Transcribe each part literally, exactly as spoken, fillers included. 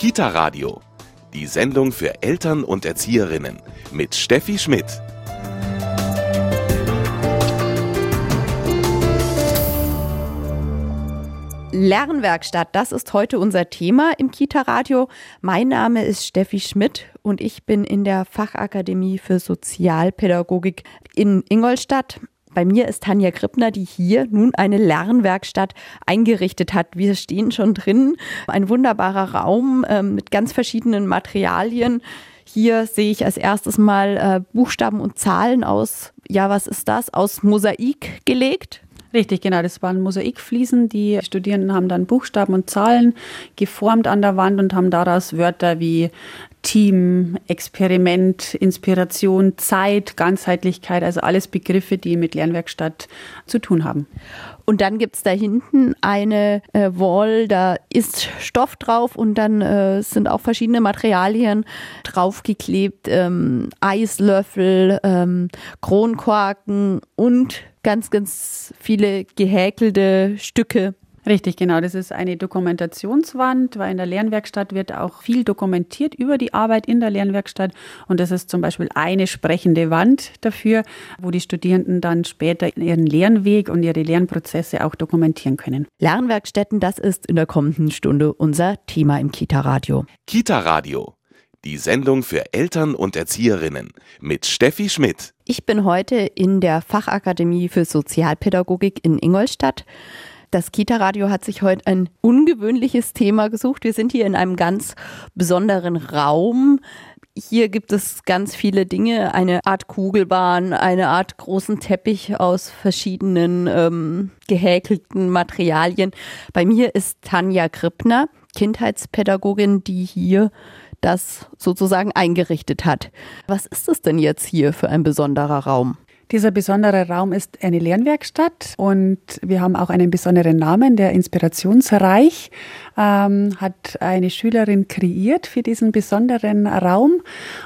Kita-Radio, die Sendung für Eltern und Erzieherinnen mit Steffi Schmidt. Lernwerkstatt, das ist heute unser Thema im Kita-Radio. Mein Name ist Steffi Schmidt und ich bin in der Fachakademie für Sozialpädagogik in Ingolstadt. Bei mir ist Tanja Krippner, die hier nun eine Lernwerkstatt eingerichtet hat. Wir stehen schon drin, ein wunderbarer Raum äh, mit ganz verschiedenen Materialien. Hier sehe ich als erstes mal äh, Buchstaben und Zahlen aus, ja, was ist das, aus Mosaik gelegt? Richtig, genau. Das waren Mosaikfliesen. Die Studierenden haben dann Buchstaben und Zahlen geformt an der Wand und haben daraus Wörter wie Team, Experiment, Inspiration, Zeit, Ganzheitlichkeit, also alles Begriffe, die mit Lernwerkstatt zu tun haben. Und dann gibt es da hinten eine äh, Wall, da ist Stoff drauf und dann äh, sind auch verschiedene Materialien draufgeklebt. Ähm, Eislöffel, ähm, Kronkorken und ganz, ganz viele gehäkelte Stücke. Richtig, genau. Das ist eine Dokumentationswand, weil in der Lernwerkstatt wird auch viel dokumentiert über die Arbeit in der Lernwerkstatt. Und das ist zum Beispiel eine sprechende Wand dafür, wo die Studierenden dann später ihren Lernweg und ihre Lernprozesse auch dokumentieren können. Lernwerkstätten, das ist in der kommenden Stunde unser Thema im Kita-Radio. Kita-Radio, die Sendung für Eltern und Erzieherinnen mit Steffi Schmidt. Ich bin heute in der Fachakademie für Sozialpädagogik in Ingolstadt. Das Kita-Radio hat sich heute ein ungewöhnliches Thema gesucht. Wir sind hier in einem ganz besonderen Raum. Hier gibt es ganz viele Dinge, eine Art Kugelbahn, eine Art großen Teppich aus verschiedenen ähm, gehäkelten Materialien. Bei mir ist Tanja Krippner, Kindheitspädagogin, die hier das sozusagen eingerichtet hat. Was ist es denn jetzt hier für ein besonderer Raum? Dieser besondere Raum ist eine Lernwerkstatt und wir haben auch einen besonderen Namen, der Inspirationsreich, ähm, hat eine Schülerin kreiert für diesen besonderen Raum.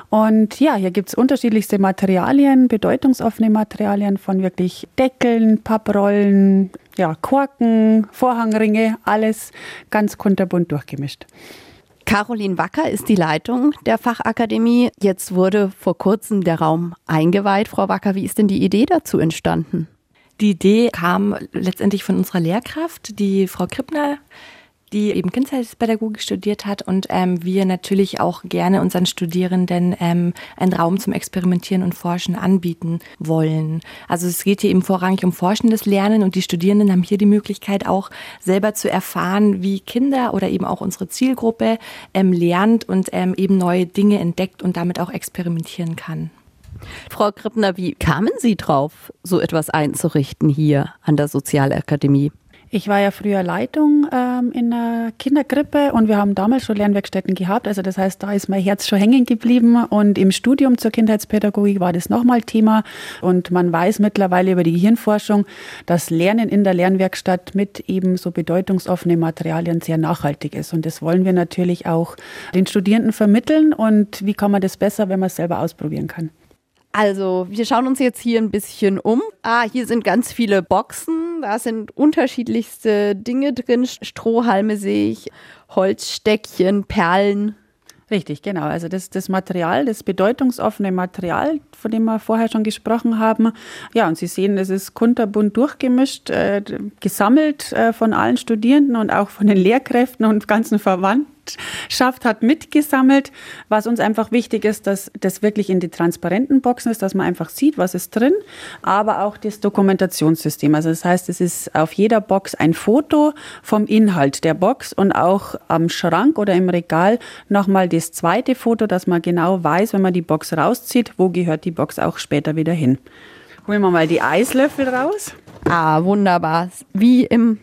Und ja, hier gibt es unterschiedlichste Materialien, bedeutungsoffene Materialien von wirklich Deckeln, Papprollen, ja, Korken, Vorhangringe, alles ganz kunterbunt durchgemischt. Caroline Wacker ist die Leitung der Fachakademie. Jetzt wurde vor kurzem der Raum eingeweiht. Frau Wacker, wie ist denn die Idee dazu entstanden? Die Idee kam letztendlich von unserer Lehrkraft, die Frau Krippner, die eben Kindheitspädagogik studiert hat und ähm, wir natürlich auch gerne unseren Studierenden ähm, einen Raum zum Experimentieren und Forschen anbieten wollen. Also es geht hier eben vorrangig um forschendes Lernen und die Studierenden haben hier die Möglichkeit auch selber zu erfahren, wie Kinder oder eben auch unsere Zielgruppe ähm, lernt und ähm, eben neue Dinge entdeckt und damit auch experimentieren kann. Frau Krippner, wie kamen Sie drauf, so etwas einzurichten hier an der Sozialakademie? Ich war ja früher Leitung ähm, in einer Kinderkrippe und wir haben damals schon Lernwerkstätten gehabt. Also das heißt, da ist mein Herz schon hängen geblieben und im Studium zur Kindheitspädagogik war das nochmal Thema. Und man weiß mittlerweile über die Gehirnforschung, dass Lernen in der Lernwerkstatt mit eben so bedeutungsoffenen Materialien sehr nachhaltig ist. Und das wollen wir natürlich auch den Studierenden vermitteln. Und wie kann man das besser, wenn man es selber ausprobieren kann? Also, wir schauen uns jetzt hier ein bisschen um. Ah, hier sind ganz viele Boxen. Da sind unterschiedlichste Dinge drin. Strohhalme sehe ich, Holzstäckchen, Perlen. Richtig, genau. Also das, das Material, das bedeutungsoffene Material, von dem wir vorher schon gesprochen haben. Ja, und Sie sehen, es ist kunterbunt durchgemischt, äh, gesammelt äh, von allen Studierenden und auch von den Lehrkräften und ganzen Verwandtschaft hat mitgesammelt. Was uns einfach wichtig ist, dass das wirklich in die transparenten Boxen ist, dass man einfach sieht, was ist drin, aber auch das Dokumentationssystem. Also das heißt, es ist auf jeder Box ein Foto vom Inhalt der Box und auch am Schrank oder im Regal nochmal das zweite Foto, dass man genau weiß, wenn man die Box rauszieht, wo gehört die Box auch später wieder hin. Holen wir mal die Eislöffel raus. Ah, wunderbar. Wie im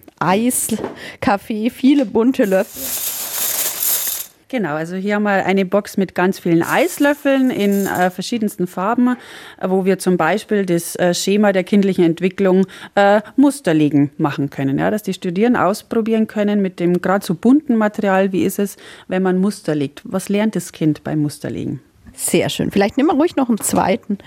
Eiscafé, viele bunte Löffel. Genau, also hier haben wir eine Box mit ganz vielen Eislöffeln in äh, verschiedensten Farben, äh, wo wir zum Beispiel das äh, Schema der kindlichen Entwicklung äh, Musterlegen machen können. Ja, dass die Studierenden ausprobieren können mit dem gerade so bunten Material, wie ist es, wenn man Muster legt. Was lernt das Kind beim Musterlegen? Sehr schön. Vielleicht nehmen wir ruhig noch einen zweiten.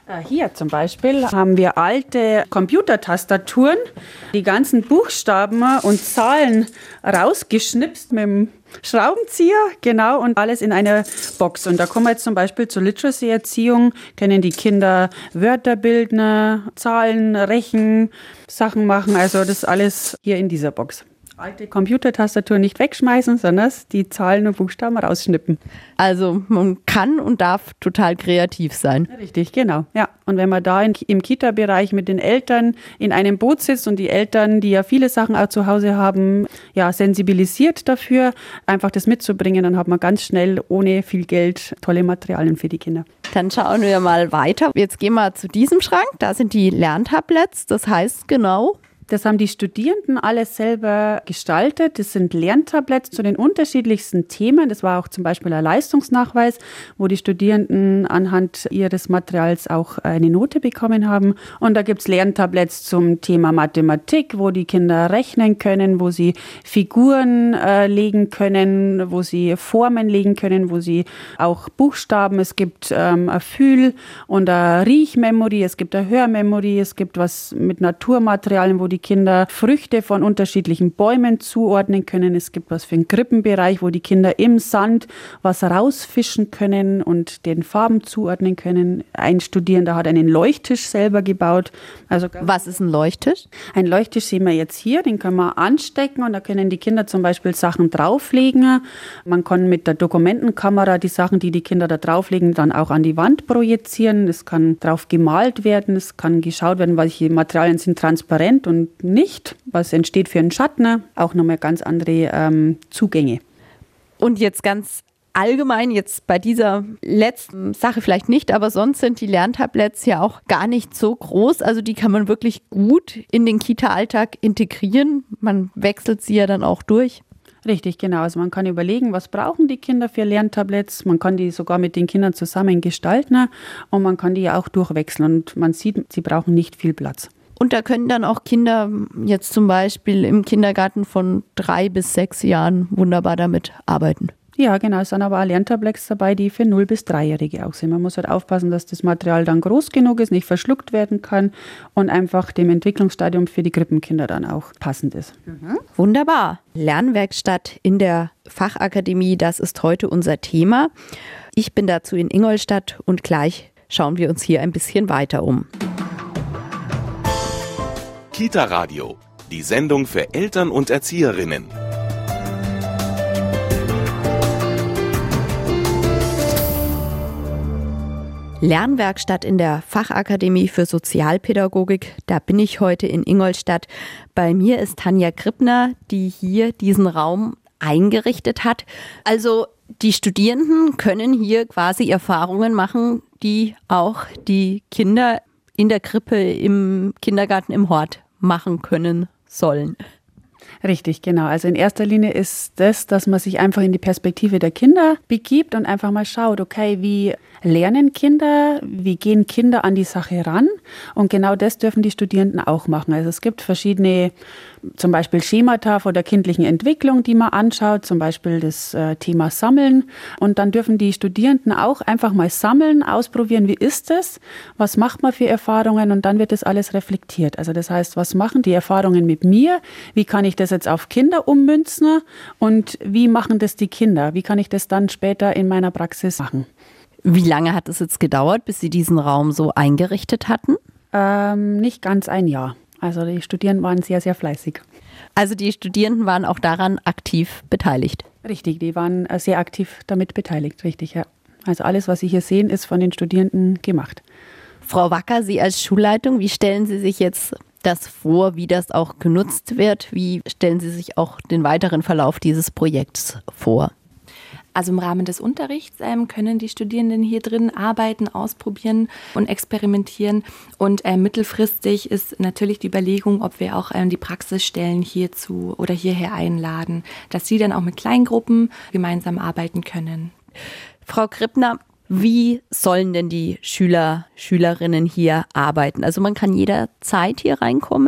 Hier zum Beispiel haben wir alte Computertastaturen, die ganzen Buchstaben und Zahlen rausgeschnipst mit dem Schraubenzieher, genau, und alles in einer Box. Und da kommen wir jetzt zum Beispiel zur Literacy-Erziehung, können die Kinder Wörter bilden, Zahlen, Rechen, Sachen machen, also das alles hier in dieser Box. Alte Computertastatur nicht wegschmeißen, sondern die Zahlen und Buchstaben rausschnippen. Also man kann und darf total kreativ sein. Richtig, genau. Ja. Und wenn man da in, im Kita-Bereich mit den Eltern in einem Boot sitzt und die Eltern, die ja viele Sachen auch zu Hause haben, ja, sensibilisiert dafür, einfach das mitzubringen, dann hat man ganz schnell ohne viel Geld tolle Materialien für die Kinder. Dann schauen wir mal weiter. Jetzt gehen wir zu diesem Schrank. Da sind die Lerntabletts. Das heißt genau... Das haben die Studierenden alles selber gestaltet. Das sind Lerntabletts zu den unterschiedlichsten Themen. Das war auch zum Beispiel ein Leistungsnachweis, wo die Studierenden anhand ihres Materials auch eine Note bekommen haben. Und da gibt es Lerntabletts zum Thema Mathematik, wo die Kinder rechnen können, wo sie Figuren äh, legen können, wo sie Formen legen können, wo sie auch Buchstaben, es gibt ähm, eine Fühl- und eine Riechmemory, es gibt eine Hörmemory, es gibt was mit Naturmaterialien, wo die die Kinder Früchte von unterschiedlichen Bäumen zuordnen können. Es gibt was für den Krippenbereich, wo die Kinder im Sand was rausfischen können und den Farben zuordnen können. Ein Studierender hat einen Leuchttisch selber gebaut. Also was ist ein Leuchttisch? Ein Leuchttisch sehen wir jetzt hier, den können wir anstecken und da können die Kinder zum Beispiel Sachen drauflegen. Man kann mit der Dokumentenkamera die Sachen, die die Kinder da drauflegen, dann auch an die Wand projizieren. Es kann drauf gemalt werden, es kann geschaut werden, welche Materialien sind transparent und nicht, was entsteht für einen Schatten, auch nochmal ganz andere ähm, Zugänge. Und jetzt ganz allgemein, jetzt bei dieser letzten Sache vielleicht nicht, aber sonst sind die Lerntabletts ja auch gar nicht so groß, also die kann man wirklich gut in den Kita-Alltag integrieren, man wechselt sie ja dann auch durch. Richtig, genau. Also man kann überlegen, was brauchen die Kinder für Lerntabletts. Man kann die sogar mit den Kindern zusammen gestalten und man kann die ja auch durchwechseln und man sieht, sie brauchen nicht viel Platz. Und da können dann auch Kinder jetzt zum Beispiel im Kindergarten von drei bis sechs Jahren wunderbar damit arbeiten. Ja, genau. Es sind aber auch Lerntabletts dabei, die für null bis dreijährige auch sind. Man muss halt aufpassen, dass das Material dann groß genug ist, nicht verschluckt werden kann und einfach dem Entwicklungsstadium für die Krippenkinder dann auch passend ist. Mhm. Wunderbar. Lernwerkstatt in der Fachakademie, das ist heute unser Thema. Ich bin dazu in Ingolstadt und gleich schauen wir uns hier ein bisschen weiter um. Kita Radio, die Sendung für Eltern und Erzieherinnen. Lernwerkstatt in der Fachakademie für Sozialpädagogik. Da bin ich heute in Ingolstadt. Bei mir ist Tanja Krippner, die hier diesen Raum eingerichtet hat. Also die Studierenden können hier quasi Erfahrungen machen, die auch die Kinder in der Krippe, im Kindergarten, im Hort machen können sollen. Richtig, genau. Also in erster Linie ist das, dass man sich einfach in die Perspektive der Kinder begibt und einfach mal schaut, okay, wie lernen Kinder, wie gehen Kinder an die Sache ran? Und genau das dürfen die Studierenden auch machen. Also es gibt verschiedene, zum Beispiel Schemata von der kindlichen Entwicklung, die man anschaut, zum Beispiel das äh, Thema Sammeln. Und dann dürfen die Studierenden auch einfach mal sammeln, ausprobieren, wie ist es, was macht man für Erfahrungen und dann wird das alles reflektiert. Also das heißt, was machen die Erfahrungen mit mir, wie kann ich das jetzt auf Kinder ummünzen und wie machen das die Kinder, wie kann ich das dann später in meiner Praxis machen. Wie lange hat es jetzt gedauert, bis Sie diesen Raum so eingerichtet hatten? Ähm, nicht ganz ein Jahr. Also die Studierenden waren sehr, sehr fleißig. Also die Studierenden waren auch daran aktiv beteiligt? Richtig, die waren sehr aktiv damit beteiligt, richtig, ja. Also alles, was Sie hier sehen, ist von den Studierenden gemacht. Frau Wacker, Sie als Schulleitung, wie stellen Sie sich jetzt das vor, wie das auch genutzt wird? Wie stellen Sie sich auch den weiteren Verlauf dieses Projekts vor? Also im Rahmen des Unterrichts ähm, können die Studierenden hier drin arbeiten, ausprobieren und experimentieren. Und äh, mittelfristig ist natürlich die Überlegung, ob wir auch ähm, die Praxisstellen hierzu oder hierher einladen, dass sie dann auch mit Kleingruppen gemeinsam arbeiten können. Frau Krippner, wie sollen denn die Schüler, Schülerinnen hier arbeiten? Also man kann jederzeit hier reinkommen?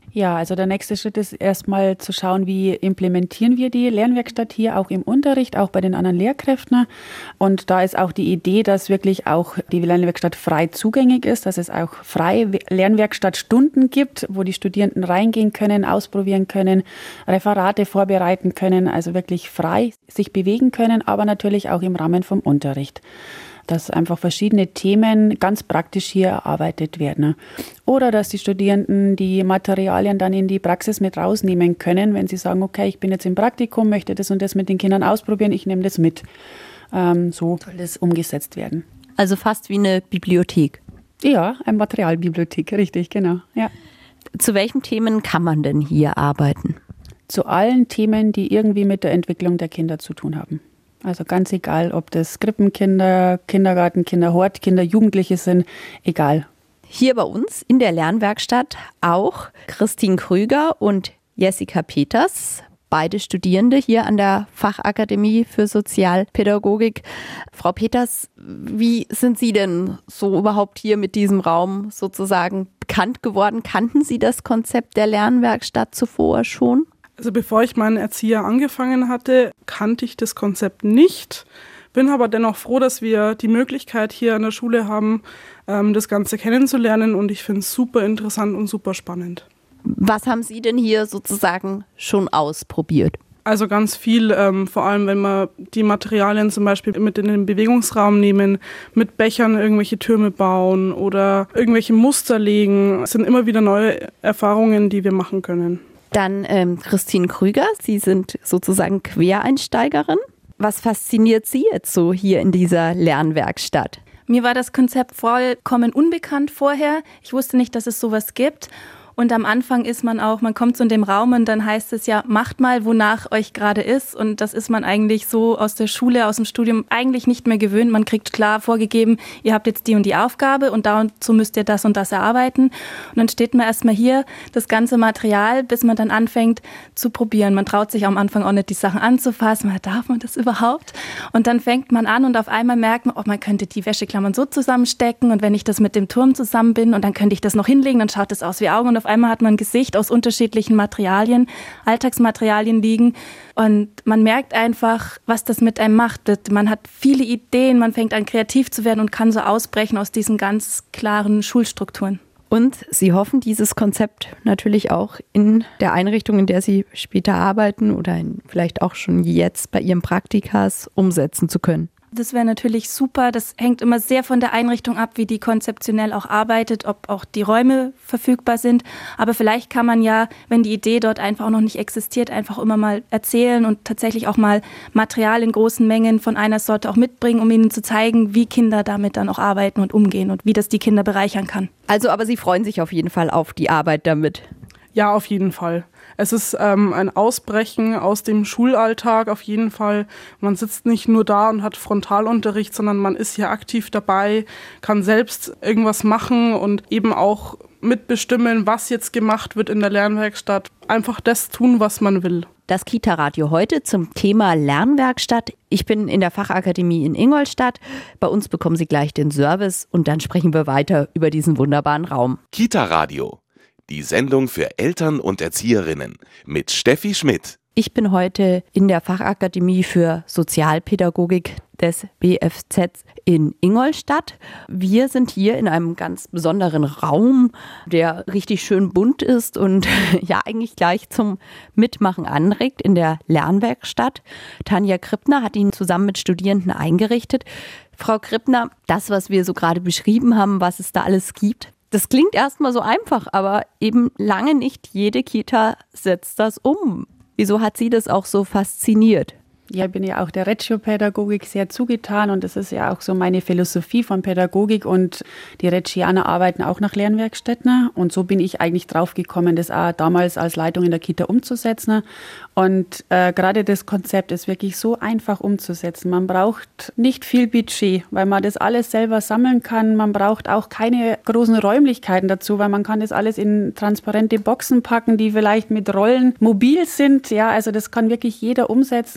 Ja, also der nächste Schritt ist erstmal zu schauen, wie implementieren wir die Lernwerkstatt hier auch im Unterricht, auch bei den anderen Lehrkräften. Und da ist auch die Idee, dass wirklich auch die Lernwerkstatt frei zugänglich ist, dass es auch freie Lernwerkstattstunden gibt, wo die Studierenden reingehen können, ausprobieren können, Referate vorbereiten können, also wirklich frei sich bewegen können, aber natürlich auch im Rahmen vom Unterricht. Dass einfach verschiedene Themen ganz praktisch hier erarbeitet werden. Oder dass die Studierenden die Materialien dann in die Praxis mit rausnehmen können, wenn sie sagen, okay, ich bin jetzt im Praktikum, möchte das und das mit den Kindern ausprobieren, ich nehme das mit. Ähm, so soll das umgesetzt werden. Also fast wie eine Bibliothek. Ja, eine Materialbibliothek, richtig, genau. Ja. Zu welchen Themen kann man denn hier arbeiten? Zu allen Themen, die irgendwie mit der Entwicklung der Kinder zu tun haben. Also ganz egal, ob das Krippenkinder, Kindergartenkinder, Hortkinder, Jugendliche sind, egal. Hier bei uns in der Lernwerkstatt auch Christine Krüger und Jessica Peters, beide Studierende hier an der Fachakademie für Sozialpädagogik. Frau Peters, wie sind Sie denn so überhaupt hier mit diesem Raum sozusagen bekannt geworden? Kannten Sie das Konzept der Lernwerkstatt zuvor schon? Also bevor ich meinen Erzieher angefangen hatte, kannte ich das Konzept nicht. Bin aber dennoch froh, dass wir die Möglichkeit hier an der Schule haben, das Ganze kennenzulernen, und ich finde es super interessant und super spannend. Was haben Sie denn hier sozusagen schon ausprobiert? Also ganz viel, ähm, vor allem wenn wir die Materialien zum Beispiel mit in den Bewegungsraum nehmen, mit Bechern irgendwelche Türme bauen oder irgendwelche Muster legen. Es sind immer wieder neue Erfahrungen, die wir machen können. Dann ähm, Christine Krüger, Sie sind sozusagen Quereinsteigerin. Was fasziniert Sie jetzt so hier in dieser Lernwerkstatt? Mir war das Konzept vollkommen unbekannt vorher. Ich wusste nicht, dass es sowas gibt. Und am Anfang ist man auch, man kommt so in dem Raum und dann heißt es ja, macht mal, wonach euch gerade ist. Und das ist man eigentlich so aus der Schule, aus dem Studium eigentlich nicht mehr gewöhnt. Man kriegt klar vorgegeben, ihr habt jetzt die und die Aufgabe und dazu müsst ihr das und das erarbeiten. Und dann steht man erstmal hier, das ganze Material, bis man dann anfängt zu probieren. Man traut sich am Anfang auch nicht, die Sachen anzufassen. Man, darf man das überhaupt? Und dann fängt man an und auf einmal merkt man, oh, man könnte die Wäscheklammern so zusammenstecken und wenn ich das mit dem Turm zusammen bin und dann könnte ich das noch hinlegen, dann schaut das aus wie Augen und auf einmal hat man ein Gesicht aus unterschiedlichen Materialien, Alltagsmaterialien liegen und man merkt einfach, was das mit einem macht. Man hat viele Ideen, man fängt an kreativ zu werden und kann so ausbrechen aus diesen ganz klaren Schulstrukturen. Und Sie hoffen, dieses Konzept natürlich auch in der Einrichtung, in der Sie später arbeiten oder in, vielleicht auch schon jetzt bei Ihren Praktikas umsetzen zu können. Das wäre natürlich super. Das hängt immer sehr von der Einrichtung ab, wie die konzeptionell auch arbeitet, ob auch die Räume verfügbar sind. Aber vielleicht kann man ja, wenn die Idee dort einfach auch noch nicht existiert, einfach immer mal erzählen und tatsächlich auch mal Material in großen Mengen von einer Sorte auch mitbringen, um ihnen zu zeigen, wie Kinder damit dann auch arbeiten und umgehen und wie das die Kinder bereichern kann. Also, aber Sie freuen sich auf jeden Fall auf die Arbeit damit. Ja, auf jeden Fall. Es ist ähm, ein Ausbrechen aus dem Schulalltag auf jeden Fall. Man sitzt nicht nur da und hat Frontalunterricht, sondern man ist hier aktiv dabei, kann selbst irgendwas machen und eben auch mitbestimmen, was jetzt gemacht wird in der Lernwerkstatt. Einfach das tun, was man will. Das Kita-Radio heute zum Thema Lernwerkstatt. Ich bin in der Fachakademie in Ingolstadt. Bei uns bekommen Sie gleich den Service und dann sprechen wir weiter über diesen wunderbaren Raum. Kita-Radio. Die Sendung für Eltern und Erzieherinnen mit Steffi Schmidt. Ich bin heute in der Fachakademie für Sozialpädagogik des B F Z in Ingolstadt. Wir sind hier in einem ganz besonderen Raum, der richtig schön bunt ist und ja eigentlich gleich zum Mitmachen anregt in der Lernwerkstatt. Tanja Krippner hat ihn zusammen mit Studierenden eingerichtet. Frau Krippner, das, was wir so gerade beschrieben haben, was es da alles gibt, das klingt erstmal so einfach, aber eben lange nicht jede Kita setzt das um. Wieso hat Sie das auch so fasziniert? Ja, ich bin ja auch der Reggio-Pädagogik sehr zugetan und das ist ja auch so meine Philosophie von Pädagogik und die Reggianer arbeiten auch nach Lernwerkstätten und so bin ich eigentlich drauf gekommen, das auch damals als Leitung in der Kita umzusetzen und äh, gerade das Konzept ist wirklich so einfach umzusetzen. Man braucht nicht viel Budget, weil man das alles selber sammeln kann. Man braucht auch keine großen Räumlichkeiten dazu, weil man kann das alles in transparente Boxen packen, die vielleicht mit Rollen mobil sind. Ja, also das kann wirklich jeder umsetzen und wenn man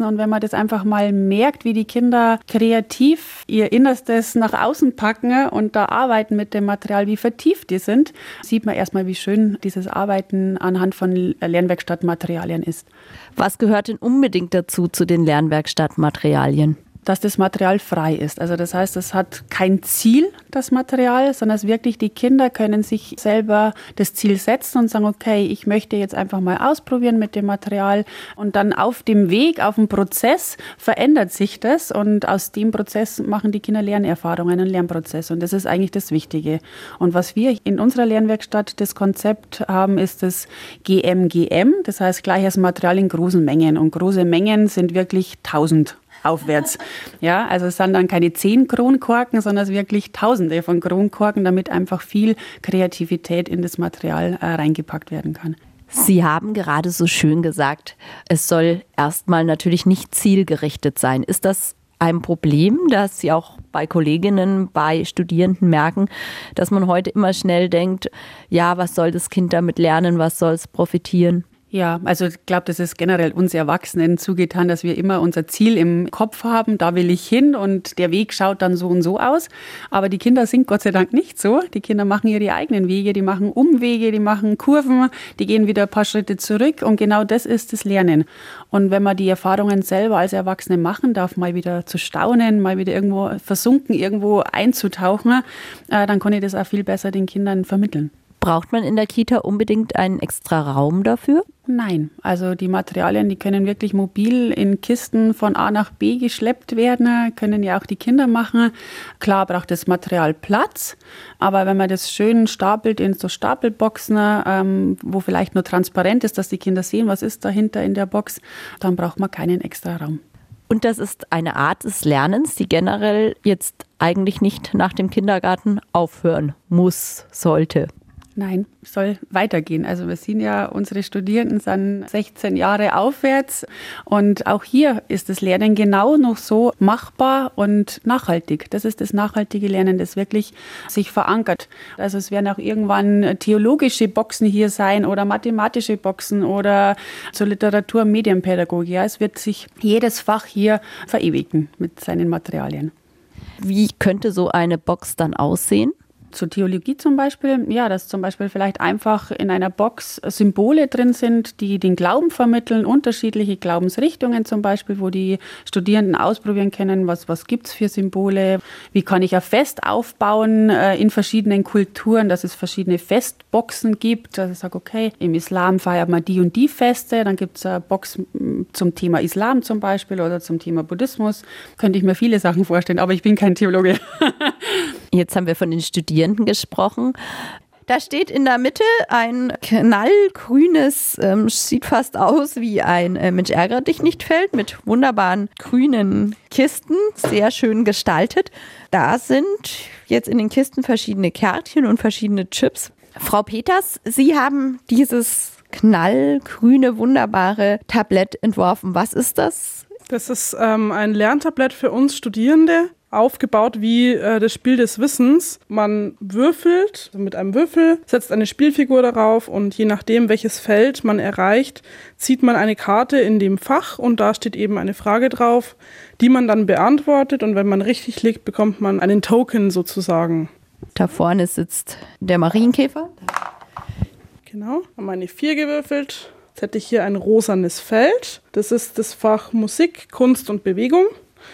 das einfach mal merkt, wie die Kinder kreativ ihr Innerstes nach außen packen und da arbeiten mit dem Material, wie vertieft die sind, sieht man erstmal, wie schön dieses Arbeiten anhand von Lernwerkstattmaterialien ist. Was gehört denn unbedingt dazu, zu den Lernwerkstattmaterialien? Dass das Material frei ist. Also das heißt, es hat kein Ziel, das Material, sondern es wirklich, die Kinder können sich selber das Ziel setzen und sagen, okay, ich möchte jetzt einfach mal ausprobieren mit dem Material und dann auf dem Weg, auf dem Prozess verändert sich das und aus dem Prozess machen die Kinder Lernerfahrungen, einen Lernprozess und das ist eigentlich das Wichtige. Und was wir in unserer Lernwerkstatt das Konzept haben, ist das G M G M, das heißt gleiches Material in großen Mengen und große Mengen sind wirklich tausend aufwärts. Ja, also es sind dann keine zehn Kronkorken, sondern es wirklich Tausende von Kronkorken, damit einfach viel Kreativität in das Material äh, reingepackt werden kann. Sie haben gerade so schön gesagt, es soll erstmal natürlich nicht zielgerichtet sein. Ist das ein Problem, dass Sie auch bei Kolleginnen, bei Studierenden merken, dass man heute immer schnell denkt, ja, was soll das Kind damit lernen, was soll es profitieren? Ja, also ich glaube, das ist generell uns Erwachsenen zugetan, dass wir immer unser Ziel im Kopf haben, da will ich hin und der Weg schaut dann so und so aus. Aber die Kinder sind Gott sei Dank nicht so. Die Kinder machen ihre eigenen Wege, die machen Umwege, die machen Kurven, die gehen wieder ein paar Schritte zurück und genau das ist das Lernen. Und wenn man die Erfahrungen selber als Erwachsene machen darf, mal wieder zu staunen, mal wieder irgendwo versunken, irgendwo einzutauchen, äh, dann kann ich das auch viel besser den Kindern vermitteln. Braucht man in der Kita unbedingt einen extra Raum dafür? Nein, also die Materialien, die können wirklich mobil in Kisten von A nach B geschleppt werden, können ja auch die Kinder machen. Klar braucht das Material Platz, aber wenn man das schön stapelt in so Stapelboxen, ähm, wo vielleicht nur transparent ist, dass die Kinder sehen, was ist dahinter in der Box, dann braucht man keinen extra Raum. Und das ist eine Art des Lernens, die generell jetzt eigentlich nicht nach dem Kindergarten aufhören muss, sollte. Nein, soll weitergehen. Also wir sehen ja, unsere Studierenden sind sechzehn Jahre aufwärts und auch hier ist das Lernen genau noch so machbar und nachhaltig. Das ist das nachhaltige Lernen, das wirklich sich verankert. Also es werden auch irgendwann theologische Boxen hier sein oder mathematische Boxen oder zur Literatur- und Medienpädagogik. Ja, es wird sich jedes Fach hier verewigen mit seinen Materialien. Wie könnte so eine Box dann aussehen? Zur Theologie zum Beispiel, ja, dass zum Beispiel vielleicht einfach in einer Box Symbole drin sind, die den Glauben vermitteln, unterschiedliche Glaubensrichtungen zum Beispiel, wo die Studierenden ausprobieren können, was, was gibt es für Symbole, wie kann ich ein Fest aufbauen äh, in verschiedenen Kulturen, dass es verschiedene Festboxen gibt, dass ich sage, okay, im Islam feiert man die und die Feste, dann gibt es eine Box zum Thema Islam zum Beispiel oder zum Thema Buddhismus, könnte ich mir viele Sachen vorstellen, aber ich bin kein Theologe. Jetzt haben wir von den Studierenden gesprochen. Da steht in der Mitte ein knallgrünes, ähm, sieht fast aus wie ein äh, Mensch ärgere dich nicht Feld mit wunderbaren grünen Kisten, sehr schön gestaltet. Da sind jetzt in den Kisten verschiedene Kärtchen und verschiedene Chips. Frau Peters, Sie haben dieses knallgrüne, wunderbare Tablett entworfen. Was ist das? Das ist ähm, ein Lerntablett für uns Studierende, aufgebaut wie äh, das Spiel des Wissens. Man würfelt also mit einem Würfel, setzt eine Spielfigur darauf und je nachdem, welches Feld man erreicht, zieht man eine Karte in dem Fach und da steht eben eine Frage drauf, die man dann beantwortet und wenn man richtig liegt, bekommt man einen Token sozusagen. Da vorne sitzt der Marienkäfer. Genau, haben eine vier gewürfelt. Jetzt hätte ich hier ein rosanes Feld. Das ist das Fach Musik, Kunst und Bewegung.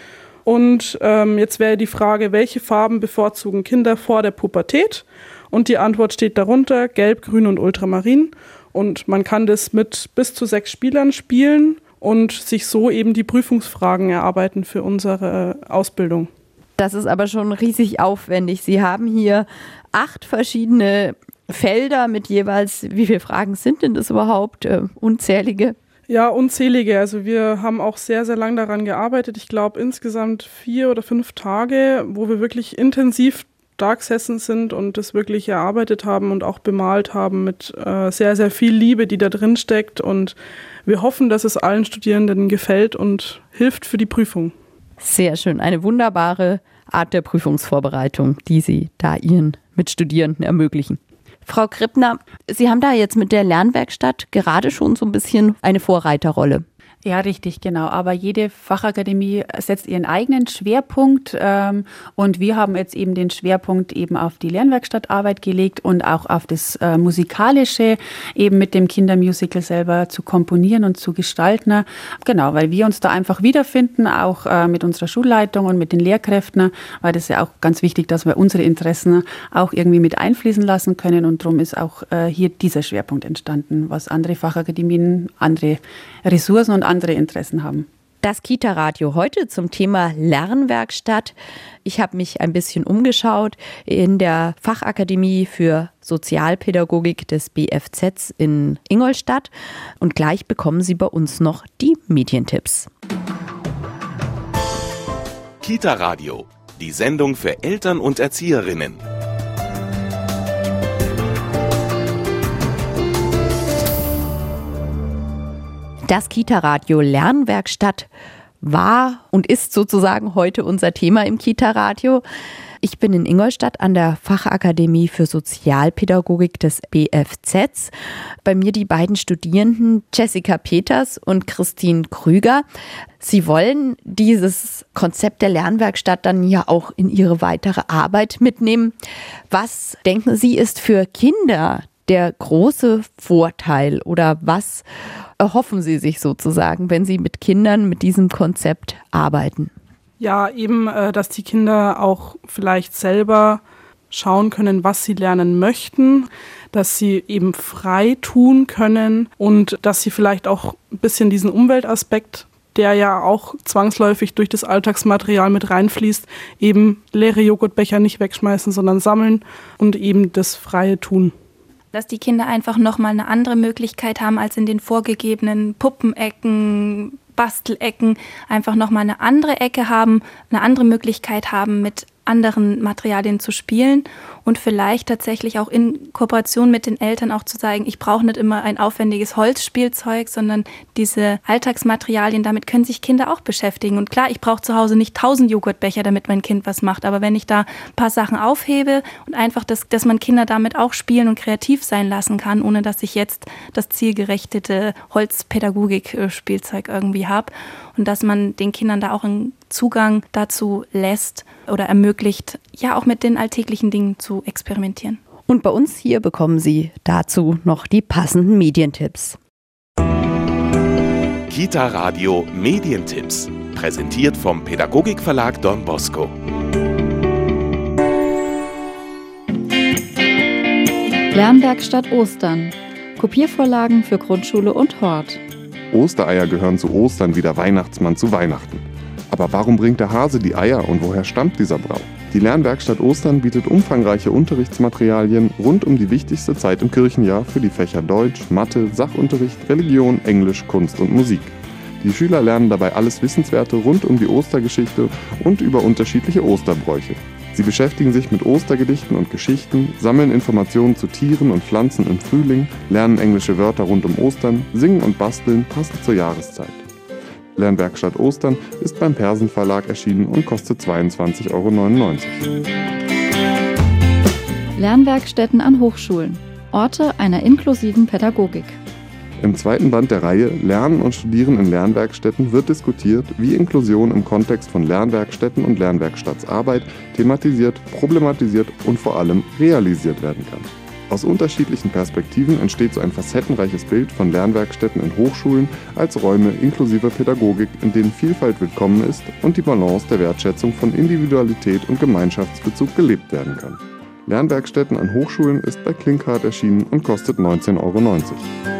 Und ähm, jetzt wäre die Frage, welche Farben bevorzugen Kinder vor der Pubertät? Und die Antwort steht darunter, Gelb, Grün und Ultramarin. Und man kann das mit bis zu sechs Spielern spielen und sich so eben die Prüfungsfragen erarbeiten für unsere Ausbildung. Das ist aber schon riesig aufwendig. Sie haben hier acht verschiedene Felder mit jeweils, wie viele Fragen sind denn das überhaupt? Äh, unzählige? Ja, unzählige. Also wir haben auch sehr, sehr lang daran gearbeitet. Ich glaube insgesamt vier oder fünf Tage, wo wir wirklich intensiv da gesessen sind und das wirklich erarbeitet haben und auch bemalt haben mit äh, sehr, sehr viel Liebe, die da drin steckt. Und wir hoffen, dass es allen Studierenden gefällt und hilft für die Prüfung. Sehr schön. Eine wunderbare Art der Prüfungsvorbereitung, die Sie da Ihren Mitstudierenden ermöglichen. Frau Krippner, Sie haben da jetzt mit der Lernwerkstatt gerade schon so ein bisschen eine Vorreiterrolle. Ja, richtig, genau. Aber jede Fachakademie setzt ihren eigenen Schwerpunkt ähm, und wir haben jetzt eben den Schwerpunkt eben auf die Lernwerkstattarbeit gelegt und auch auf das äh, Musikalische, eben mit dem Kindermusical selber zu komponieren und zu gestalten. Genau, weil wir uns da einfach wiederfinden, auch äh, mit unserer Schulleitung und mit den Lehrkräften, weil das ist ja auch ganz wichtig, dass wir unsere Interessen auch irgendwie mit einfließen lassen können und darum ist auch äh, hier dieser Schwerpunkt entstanden, was andere Fachakademien, andere Ressourcen und andere Interessen haben. Das Kita-Radio heute zum Thema Lernwerkstatt. Ich habe mich ein bisschen umgeschaut in der Fachakademie für Sozialpädagogik des B F Z in Ingolstadt und gleich bekommen Sie bei uns noch die Medientipps. Kita-Radio, die Sendung für Eltern und Erzieherinnen. Das Kita-Radio Lernwerkstatt war und ist sozusagen heute unser Thema im Kita-Radio. Ich bin in Ingolstadt an der Fachakademie für Sozialpädagogik des B F Z. Bei mir die beiden Studierenden Jessica Peters und Christine Krüger. Sie wollen dieses Konzept der Lernwerkstatt dann ja auch in ihre weitere Arbeit mitnehmen. Was denken Sie ist für Kinder der große Vorteil oder was erhoffen Sie sich sozusagen, wenn Sie mit Kindern mit diesem Konzept arbeiten? Ja, eben, dass die Kinder auch vielleicht selber schauen können, was sie lernen möchten, dass sie eben frei tun können und dass sie vielleicht auch ein bisschen diesen Umweltaspekt, der ja auch zwangsläufig durch das Alltagsmaterial mit reinfließt, eben leere Joghurtbecher nicht wegschmeißen, sondern sammeln und eben das freie Tun. Dass die Kinder einfach nochmal eine andere Möglichkeit haben als in den vorgegebenen Puppenecken, Bastelecken, einfach nochmal eine andere Ecke haben, eine andere Möglichkeit haben, mit anderen Materialien zu spielen und vielleicht tatsächlich auch in Kooperation mit den Eltern auch zu sagen, ich brauche nicht immer ein aufwendiges Holzspielzeug, sondern diese Alltagsmaterialien, damit können sich Kinder auch beschäftigen. Und klar, ich brauche zu Hause nicht tausend Joghurtbecher, damit mein Kind was macht, aber wenn ich da ein paar Sachen aufhebe und einfach, das, dass man Kinder damit auch spielen und kreativ sein lassen kann, ohne dass ich jetzt das zielgerichtete Holzpädagogik-Spielzeug irgendwie habe und dass man den Kindern da auch einen Zugang dazu lässt oder ermöglicht, ja auch mit den alltäglichen Dingen zu experimentieren. Und bei uns hier bekommen Sie dazu noch die passenden Medientipps. Kita-Radio Medientipps, präsentiert vom Pädagogikverlag Don Bosco. Lernwerkstatt Ostern. Kopiervorlagen für Grundschule und Hort. Ostereier gehören zu Ostern wie der Weihnachtsmann zu Weihnachten. Aber warum bringt der Hase die Eier und woher stammt dieser Brauch? Die Lernwerkstatt Ostern bietet umfangreiche Unterrichtsmaterialien rund um die wichtigste Zeit im Kirchenjahr für die Fächer Deutsch, Mathe, Sachunterricht, Religion, Englisch, Kunst und Musik. Die Schüler lernen dabei alles Wissenswerte rund um die Ostergeschichte und über unterschiedliche Osterbräuche. Sie beschäftigen sich mit Ostergedichten und Geschichten, sammeln Informationen zu Tieren und Pflanzen im Frühling, lernen englische Wörter rund um Ostern, singen und basteln passend zur Jahreszeit. Lernwerkstatt Ostern ist beim Persen Verlag erschienen und kostet zweiundzwanzig Euro neunundneunzig. Lernwerkstätten an Hochschulen. Orte einer inklusiven Pädagogik. Im zweiten Band der Reihe Lernen und Studieren in Lernwerkstätten wird diskutiert, wie Inklusion im Kontext von Lernwerkstätten und Lernwerkstattsarbeit thematisiert, problematisiert und vor allem realisiert werden kann. Aus unterschiedlichen Perspektiven entsteht so ein facettenreiches Bild von Lernwerkstätten in Hochschulen als Räume inklusiver Pädagogik, in denen Vielfalt willkommen ist und die Balance der Wertschätzung von Individualität und Gemeinschaftsbezug gelebt werden kann. Lernwerkstätten an Hochschulen ist bei Klinkhardt erschienen und kostet neunzehn Euro neunzig.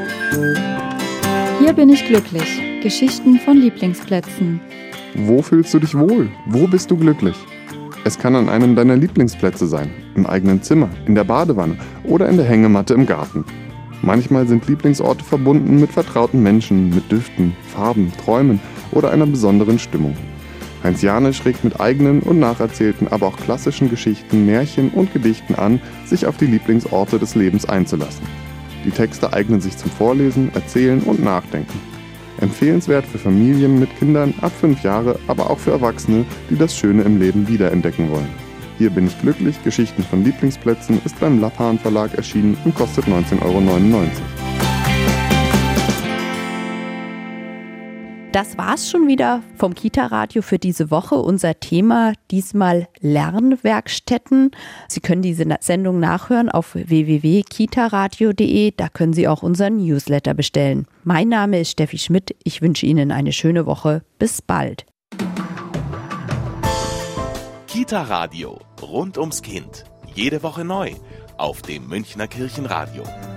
Hier bin ich glücklich. Geschichten von Lieblingsplätzen. Wo fühlst du dich wohl? Wo bist du glücklich? Es kann an einem deiner Lieblingsplätze sein, im eigenen Zimmer, in der Badewanne oder in der Hängematte im Garten. Manchmal sind Lieblingsorte verbunden mit vertrauten Menschen, mit Düften, Farben, Träumen oder einer besonderen Stimmung. Heinz Janisch regt mit eigenen und nacherzählten, aber auch klassischen Geschichten, Märchen und Gedichten an, sich auf die Lieblingsorte des Lebens einzulassen. Die Texte eignen sich zum Vorlesen, Erzählen und Nachdenken. Empfehlenswert für Familien mit Kindern ab fünf Jahre, aber auch für Erwachsene, die das Schöne im Leben wiederentdecken wollen. Hier bin ich glücklich, Geschichten von Lieblingsplätzen ist beim Lappan Verlag erschienen und kostet neunzehn Euro neunundneunzig. Das war's schon wieder vom Kita-Radio für diese Woche. Unser Thema diesmal Lernwerkstätten. Sie können diese Sendung nachhören auf w w w punkt kitaradio punkt d e. Da können Sie auch unseren Newsletter bestellen. Mein Name ist Steffi Schmidt. Ich wünsche Ihnen eine schöne Woche. Bis bald. Kita-Radio. Rund ums Kind. Jede Woche neu. Auf dem Münchner Kirchenradio.